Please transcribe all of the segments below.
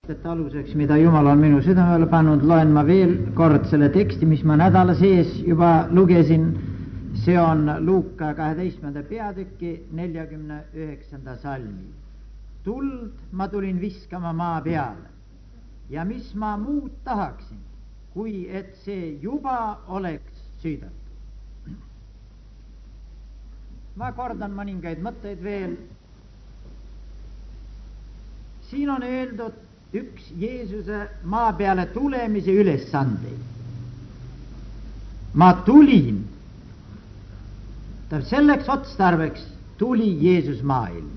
mõtete aluseks, mida Jumal on minu südamele pannud, loen ma veel kord selle teksti, mis ma nädala sees juba lugesin. See on Luuka 12. peatüki 49. salmi. Tuld ma tulin viskama maa peale ja mis ma muud tahaksin, kui et see juba oleks süüdatud. Ma kordan mõningaid mõtteid veel. Siin on öeldud üks Jeesuse maa peale tulemise ülesandeid. Ma tulin, selleks otstarbeks tuli Jeesus maailma.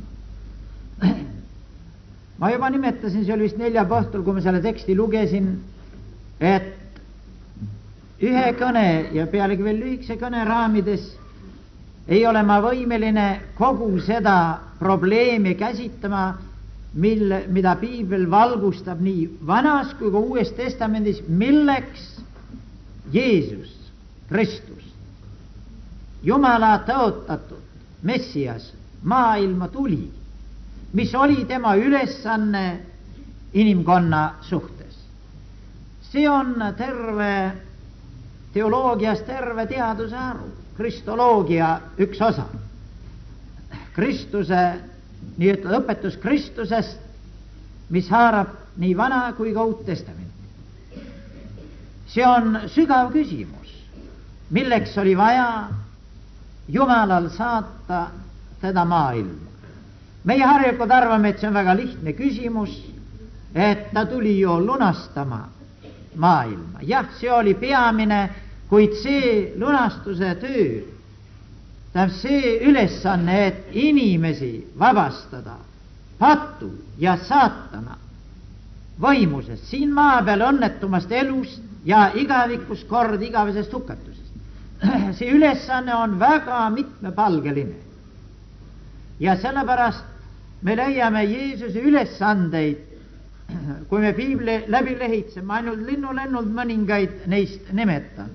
Ma juba nimetasin, see oli vist 4. õhtul, kui ma selle teksti lugesin, et ühe kõne ja pealegi veel lühikese kõne raamides ei ole ma võimeline kogu seda probleemi käsitlema, mida piibel valgustab nii Vanas kui ka Uues Testamendis, milleks Jeesus Kristus, Jumala tõotatud Messias, maailma tuli, mis oli tema ülesanne inimkonna suhtes. See on terve teoloogias terve teaduse haru, kristoloogia üks osa. Kristuse nii-öelda õpetus Kristusest, mis haarab nii Vana kui ka Uut Testamenti. See on sügav küsimus, milleks oli vaja Jumalal saata teda maailma. Meie harjulikult arvame, et see on väga lihtne küsimus, et ta tuli ju lunastama maailma. Jah, see oli peamine, kuid see lunastuse töö, see ülesanne, et inimesi vabastada patu ja saatana võimusest, siin maa peal õnnetumast elust ja igavikust kord igavesest hukatusest. See ülesanne on väga mitmepalgeline. Ja sellepärast me leiame Jeesuse ülesandeid, kui me piibli läbi lehitseme, ainult linnulennult mõningaid neist nimetan.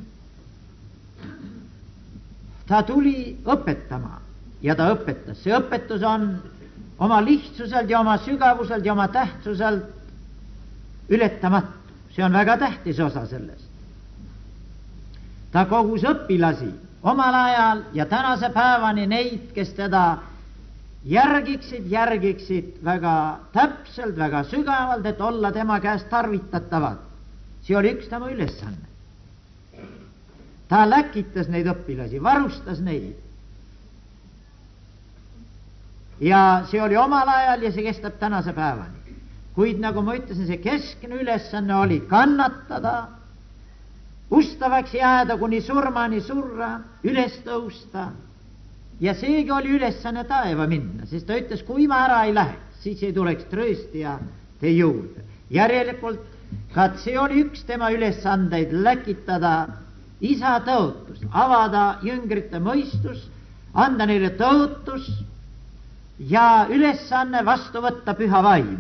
Ta tuli õpetama ja ta õpetas. See õpetus on oma lihtsuselt ja oma sügavuselt ja oma tähtsuselt ületamatu. See on väga tähtis osa sellest. Ta kogus õpilasi omal ajal ja tänase päevani neid, kes teda järgiksid väga täpselt, väga sügavalt, et olla tema käest tarvitatavad. See oli üks tema ülesanne. Ta läkitas neid õpilasi, varustas neid. Ja see oli omal ajal ja see kestab tänase päevani. Kuid nagu ma ütlesin, see keskne ülesanne oli kannatada, ustavaks jääda kuni surmani surra, üles tõusta. Ja seegi oli ülesanne taeva minna, sest ta ütles, kui ma ära ei lähe, siis ei tuleks trööstija te juurde. Järelikult, ka see oli üks tema ülesandeid, läkitada Isa tõotus, avada jüngrite mõistus, anda neile tõotus ja ülesanne vastu võtta püha vaimu.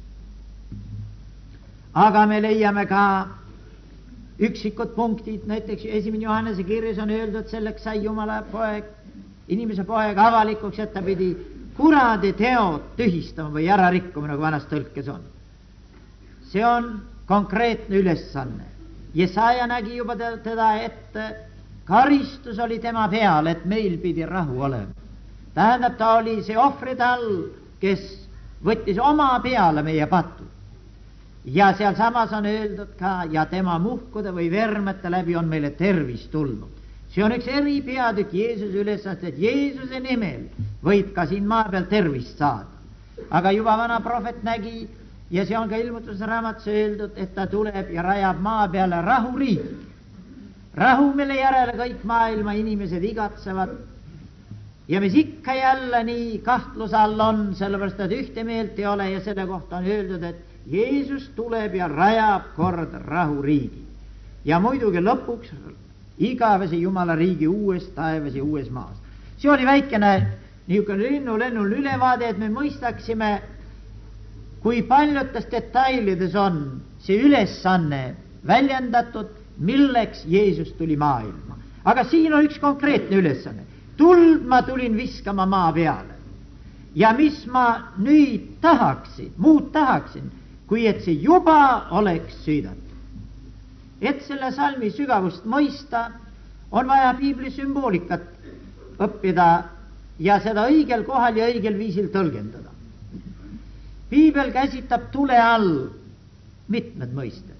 Aga me leiame ka üksikud punktid, näiteks 1. Johannese kirjas on öeldud, selleks sai Jumala poeg, inimese poeg avalikuks, et ta pidi kuradi teod tühistama või ära rikkuma, nagu vanas tõlkes on. See on konkreetne ülesanne. Jesaja nägi juba teda ette, karistus oli tema peal, et meil pidi rahu olema. Tähendab, ta oli see ohvride all, kes võttis oma peale meie patu. Ja seal samas on öeldud ka, ja tema muhkude või vermete läbi on meile tervis tulnud. See on üks eripeatükk Jeesuse ülesandest, et Jeesuse nimel võib ka siin maa peal tervist saada. Aga juba vana prohvet nägi, ja see on ka ilmutusraamatus öeldud, et ta tuleb ja rajab maa peale rahuriigi. Rahu, mille järele kõik maailma inimesed igatsevad. Ja mis ikka jälle nii kahtluse all on, sellepärast et ühte meelt ei ole ja selle kohta on öeldud, et Jeesus tuleb ja rajab kord rahuriigi. Ja muidugi lõpuks igavese Jumala riigi uues taevas ja uues maas. See oli väikene niisugune lennul ülevaade, et me mõistaksime, kui paljudes detailides on see ülesanne väljendatud, milleks Jeesus tuli maailma. Aga siin on üks konkreetne ülesanne. Tuld ma tulin viskama maa peale. Ja mis ma nüüd tahaksin, muud tahaksin, kui et see juba oleks süüdatud. Et selle salmi sügavust mõista, on vaja piibli sümboolikat õppida ja seda õigel kohal ja õigel viisil tõlgendada. Piibel käsitab tule all mitmed mõisted.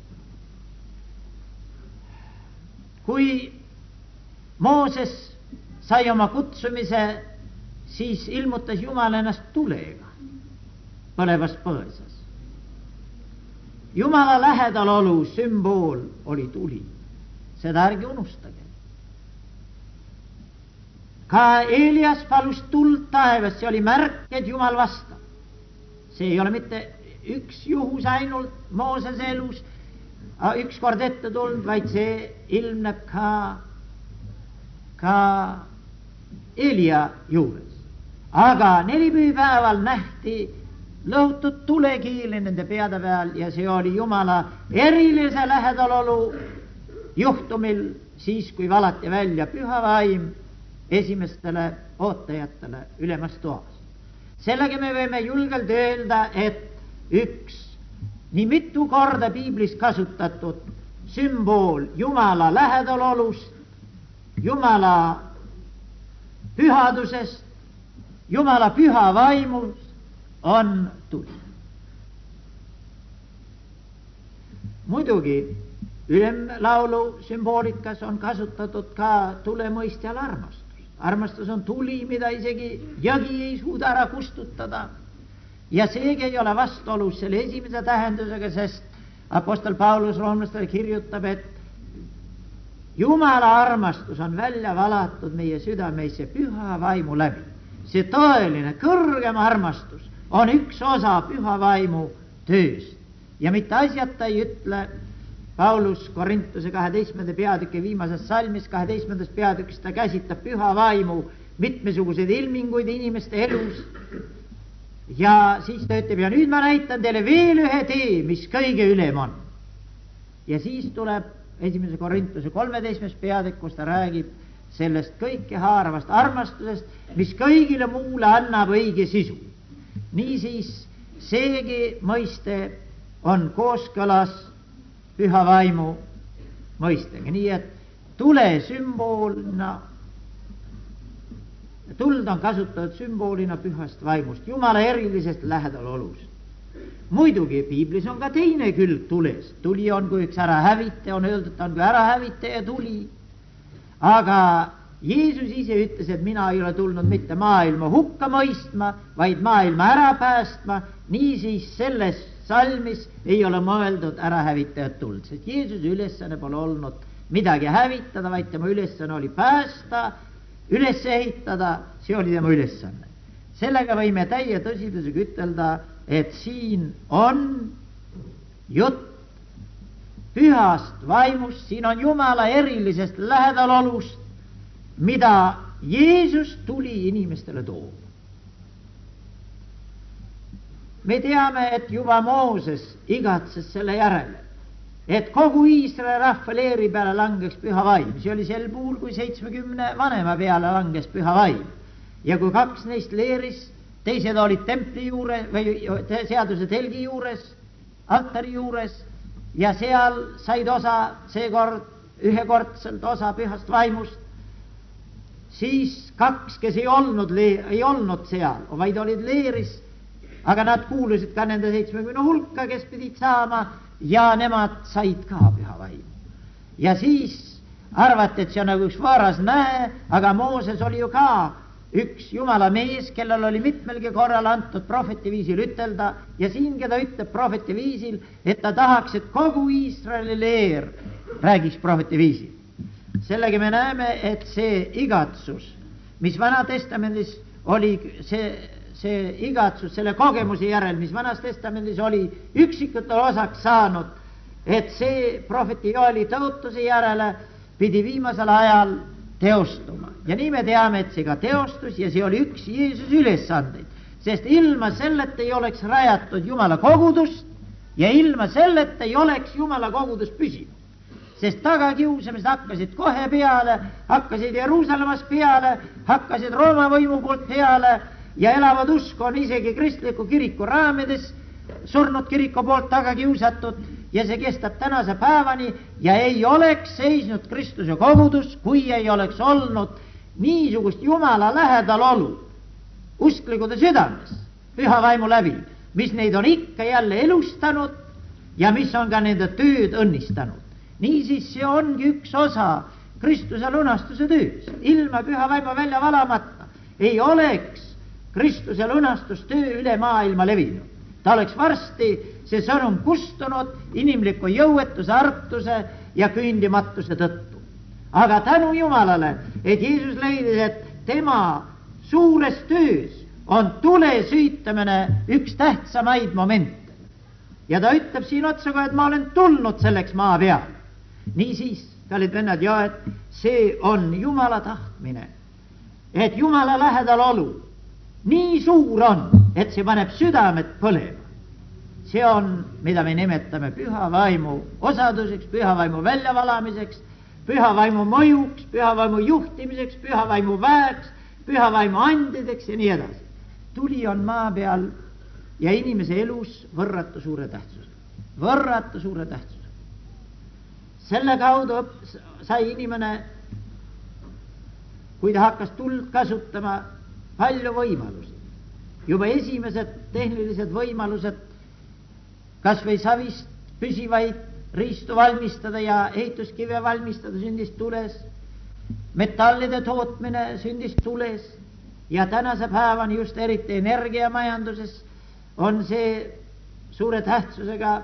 Kui Mooses sai oma kutsumise, siis ilmutas Jumal ennast tulega põlevas põõsas. Jumala lähedalolu sümbool oli tuli. Seda ärge unustage. Ka Elias palus tuld taevas, see oli märk, et Jumal vastab. See ei ole mitte üks juhus ainult Moosese elus, üks kord ette tulnud, vaid see ilmneb ka Elia juures. Aga nelipühipäeval nähti lõhutud tulekiili nende peade peal ja see oli Jumala erilise lähedalolu juhtumil siis, kui valati välja püha vaim esimestele ootajatele ülemas toas. Sellega me võime julgelt öelda, et üks nii mitu korda piiblis kasutatud sümbool Jumala lähedalolust, Jumala pühadusest, Jumala püha vaimust on tuli. Muidugi ülemlaulu sümboolikas on kasutatud ka tule mõistjal armastus. Armastus on tuli, mida isegi jõgi ei suuda ära kustutada. Ja seegi ei ole vastuolus selle esimese tähendusega, sest apostel Paulus roomlastele kirjutab, et Jumala armastus on välja valatud meie südameisse püha vaimu läbi. See tõeline kõrgem armastus on üks osa püha vaimu tööst. Ja mitte asjata ei ütle Paulus Korintuse 12. peatüki viimases salmis 12. peatükis, ta käsitab püha vaimu mitmesuguseid ilminguid inimeste elus. Ja siis ta ütleb, ja nüüd ma näitan teile veel ühe tee, mis kõige ülem on. Ja siis tuleb 1. Korintuse 13. peatükk, kus ta räägib sellest kõike haaravast armastusest, mis kõigile muule annab õige sisu. Niisiis seegi mõiste on kooskõlas püha vaimu mõistega. Nii et tule sümboolina, tuld on kasutatud sümboolina pühast vaimust, Jumala erilisest lähedalolust. Muidugi piiblis on ka teine külg tules. Tuli on kui üks ärahävitaja, on öeldud, ta on kui ärahävitaja tuli. Aga Jeesus ise ütles, et mina ei ole tulnud mitte maailma hukka mõistma, vaid maailma ära päästma. Niisiis selles salmis ei ole mõeldud ärahävitajat tuld, sest Jeesuse ülesanne pole olnud midagi hävitada, vaid tema ülesanne oli päästa, üles ehitada, see oli tema ülesanne. Sellega võime täie tõsidusega ütelda, et siin on jutt pühast vaimust, siin on Jumala erilisest lähedalolust, mida Jeesus tuli inimestele tooma. Me teame, et juba Mooses igatses selle järele, et kogu Iisraeli rahva leeri peale langeks püha vaim. See oli sel puhul, kui 70 vanema peale langes püha vaim. Ja kui 2 neist leeris, teised olid templi juures või seaduse telgi juures, altari juures, ja seal said osa seekord ühekordselt osa pühast vaimust, siis 2, kes ei olnud seal, vaid olid leeris, aga nad kuulusid ka nende 70 hulka, kes pidid saama, ja nemad said ka püha vaimu. Ja siis arvati, et see on nagu üks varas näe, aga Mooses oli ju ka üks Jumala mees, kellel oli mitmelgi korral antud prohveti viisil ütelda, ja siingi ta ütleb prohveti viisil, et ta tahaks, et kogu Iisraeli leer räägiks prohveti viisil. Sellega me näeme, et see igatsus, mis Vana Testamendis oli, see igatsus selle kogemuse järel, mis Vanas Testamendis oli üksikutel osaks saanud, et see prohveti Joeli tõotuse järele pidi viimasel ajal teostuma. Ja nii me teame, et see ka teostus ja see oli üks Jeesuse ülesandeid, sest ilma selleta ei oleks rajatud Jumala kogudust ja ilma selleta ei oleks Jumala kogudus püsinud. Sest tagakiusamised hakkasid kohe peale, hakkasid Jeruusalemmas peale, hakkasid Rooma võimu poolt peale ja elavad usk on isegi kristliku kiriku raamides surnud kiriku poolt taga kiusatud ja see kestab tänase päevani ja ei oleks seisnud Kristuse kogudus, kui ei oleks olnud niisugust Jumala lähedal olu usklikude südames püha vaimu läbi, mis neid on ikka jälle elustanud ja mis on ka nende tööd õnnistanud. Niisiis see ongi üks osa Kristuse lunastuse töös. Ilma püha vaimu välja valamata ei oleks Kristuse lunastustöö üle maailma levinud. Ta oleks varsti see sõnum kustunud inimliku jõuetuse, artuse ja küündimatuse tõttu. Aga tänu Jumalale, et Jeesus leidis, et tema suures töös on tule süütamine üks tähtsamaid momente. Ja ta ütleb siin otsaga, et ma olen tulnud selleks maa peal. Niisiis, kallid vennad, ja et see on Jumala tahtmine, et Jumala lähedal olu nii suur on, et see paneb südamet põlema. See on, mida me nimetame püha vaimu osaduseks, püha vaimu väljavalamiseks, püha vaimu mõjuks, püha vaimu juhtimiseks, püha vaimu väeks, püha vaimu andideks ja nii edasi. Tuli on maa peal ja inimese elus võrratu suure tähtsusega. Võrratu suure tähtsusega. Selle kaudu sai inimene, kui ta hakkas tuld kasutama, palju võimalusi. Juba esimesed tehnilised võimalused, kas või savist püsivaid riistu valmistada ja ehituskive valmistada sündis tules, metallide tootmine sündis tules ja tänase päevani just eriti energiamajanduses on see suure tähtsusega.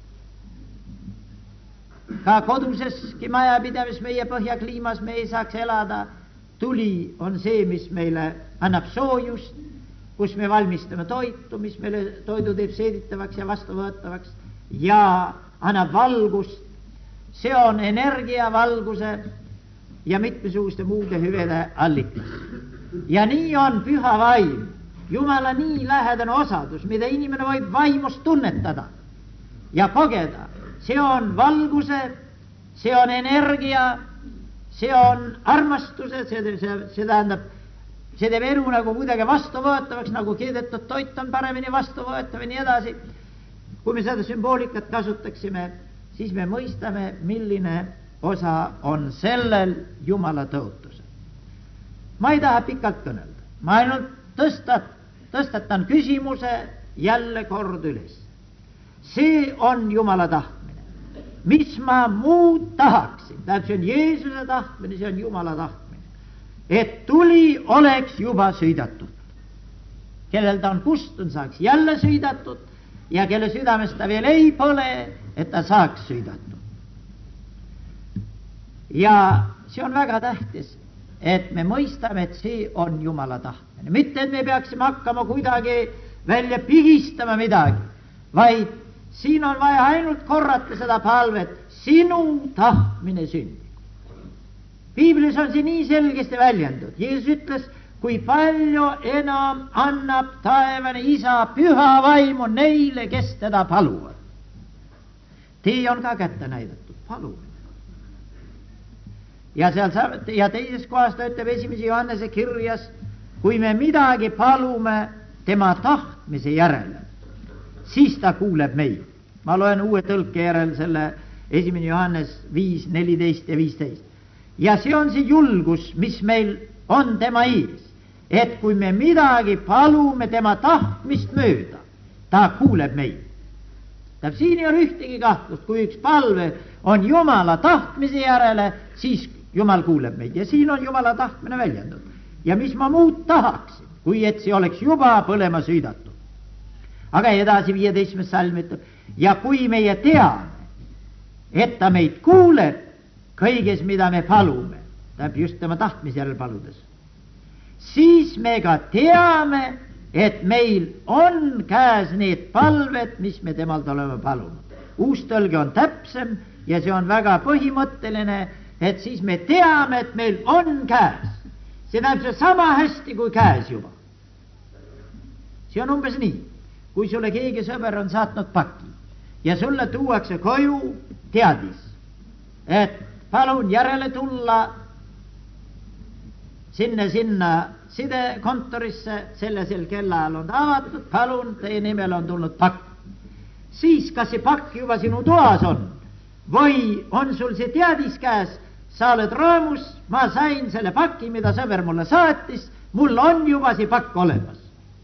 Ka koduseski majapidamis meie põhjakliimas me ei saaks elada. Tuli on see, mis meile annab soojust, kus me valmistame toitu, mis meile toidu teeb seeditavaks ja vastuvõetavaks ja annab valgust. See on energia, valguse ja mitmesuguste muude hüvede allikas. Ja nii on püha vaim, Jumala nii lähedane osadus, mida inimene võib vaimust tunnetada ja kogeda. See on valguse, see on energia, see on armastuse, see tähendab, see teeb elu nagu kuidagi vastuvõetavaks, nagu keedetud toit on paremini vastuvõetav ja nii edasi. Kui me seda sümboolikat kasutaksime, siis me mõistame, milline osa on sellel Jumala tõotusel. Ma ei taha pikalt kõnelda, ma ainult tõstatan küsimuse jälle kord üles. See on Jumala tahtmine. Mis ma muud tahaksin? See on Jeesuse tahtmine, see on Jumala tahtmine. Et tuli oleks juba sõidatud. Kellel ta on kustunud, saaks jälle sõidatud ja kelle südames ta veel ei põle, et ta saaks sõidatud. Ja see on väga tähtis, et me mõistame, et see on Jumala tahtmine. Mitte, et me peaksime hakkama kuidagi välja pigistama midagi, vaid siin on vaja ainult korrata seda palvet, sinu tahtmine sündib. Piiblis on see nii selgesti väljendud. Jeesus ütles, kui palju enam annab taevane Isa püha vaimu neile, kes teda paluvad. Tee on ka kätte näidatud, palumine. Ja teises kohas ta ütleb 1. Johannese kirjas, kui me midagi palume tema tahtmise järele, siis ta kuuleb meid. Ma loen uue tõlke järel selle 1. Johannes 5, 14 ja 15. Ja see on see julgus, mis meil on tema ees, et kui me midagi palume tema tahtmist mööda, ta kuuleb meid. Siin ei ole ühtegi kahtlust, kui üks palve on Jumala tahtmise järele, siis Jumal kuuleb meid ja siin on Jumala tahtmine väljendud. Ja mis ma muud tahaksin, kui et see oleks juba põlema sõidatud. Aga edasi 15. salm ütleb, ja kui meie teame, et ta meid kuuleb kõiges, mida me palume, tähendab just tema tahtmise järel paludes, siis me ka teame, et meil on käes need palved, mis me temalt oleme palunud. Uus tõlge on täpsem ja see on väga põhimõtteline, et siis me teame, et meil on käes. See tähendab see sama hästi kui käes juba. See on umbes nii, kui sulle keegi sõber on saatnud paki ja sulle tuuakse koju teadis, et palun järele tulla sinna sidekontorisse, sel kellaajal on avatud, palun, teie nimel on tulnud pakk. siis kas see pakk juba sinu toas on või on sul see teadis käes, sa oled rõõmus, ma sain selle paki, mida sõber mulle saatis, mul on juba see pakk olemas.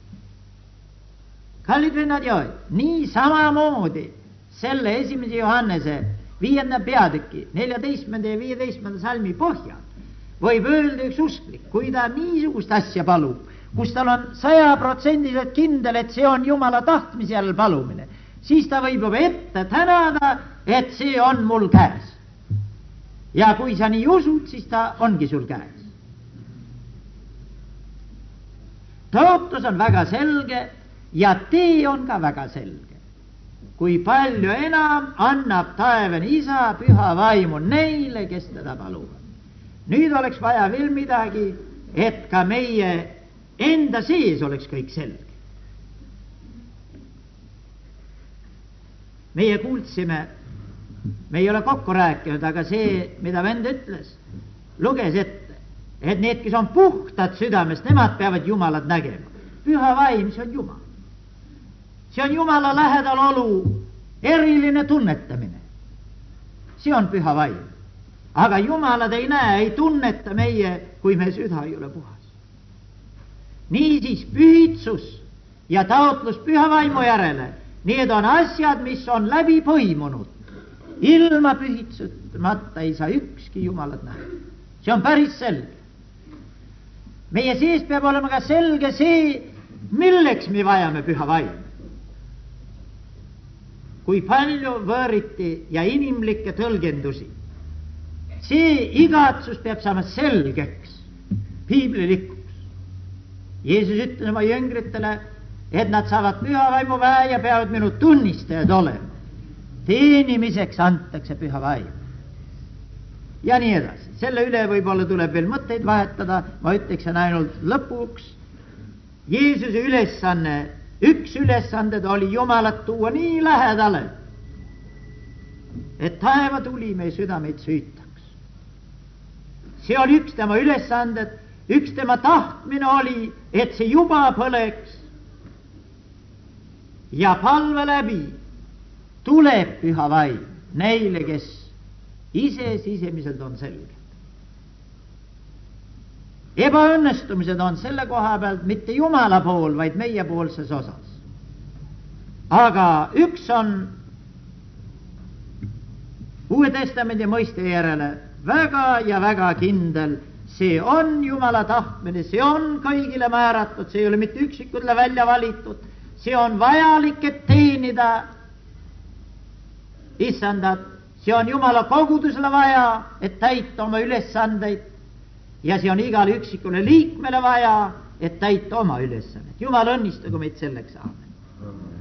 Kallid vennad ja õed, nii samamoodi selle 1. Johannese 5. peatüki 14. ja 15. salmi põhjal võib öelda üks usklik, kui ta niisugust asja palub, kus tal on 100% kindel, et see on Jumala tahtmise all palumine, siis ta võib juba ette tänada, et see on mul käes. Ja kui sa nii usud, siis ta ongi sul käes. Tõotus on väga selge ja tee on ka väga selge. Kui palju enam annab taevane isa püha vaimu neile, kes teda paluvad. Nüüd oleks vaja veel midagi, et ka meie enda sees oleks kõik selge. Meie kuuldsime, me ei ole kokku rääkinud, aga see, mida vend ütles, luges ette, et need, kes on puhtad südamest, nemad peavad Jumalat nägema. Püha vaim, see on Jumal. See on Jumala lähedal olu, eriline tunnetamine. See on püha vaim. Aga Jumalad ei näe, ei tunneta meie, kui me süda ei ole puhas. Niisiis pühitsus ja taotlus püha vaimu järele, need on asjad, mis on läbi põimunud. Ilma pühitsusmata ei saa ükski Jumalat näha. See on päris selge. Meie sees peab olema ka selge see, milleks me vajame püha vaimu. Kui palju võõriti ja inimlikke tõlgendusi. See igatsus peab saama selgeks, piiblilikuks. Jeesus ütles oma jüngritele, et nad saavad püha vaimu väe ja peavad minu tunnistajad olema. Teenimiseks antakse püha vaim. Ja nii edasi. Selle üle võib-olla tuleb veel mõtteid vahetada, ma ütleksin ainult lõpuks. Jeesuse ülesanne, üks ülesanded oli Jumalat tuua nii lähedale, et taeva tuli meie südameid süütaks. See oli üks tema ülesanded, üks tema tahtmine oli, et see juba põleks. Ja palve läbi tuleb püha vaim neile, kes ise sisemiselt on selged. Ebaõnnestumised on selle koha pealt mitte Jumala pool, vaid meie poolses osas. Aga üks on Uue Testamendi mõiste järele väga ja väga kindel, see on Jumala tahtmine, see on kõigile määratud, see ei ole mitte üksikutele välja valitud, see on vajalik, et teenida issandat, see on Jumala kogudusele vaja, et täita oma ülesandeid ja see on igale üksikule liikmele vaja, et täita oma ülesandeid. Jumal õnnistagu meid selleks, aamen.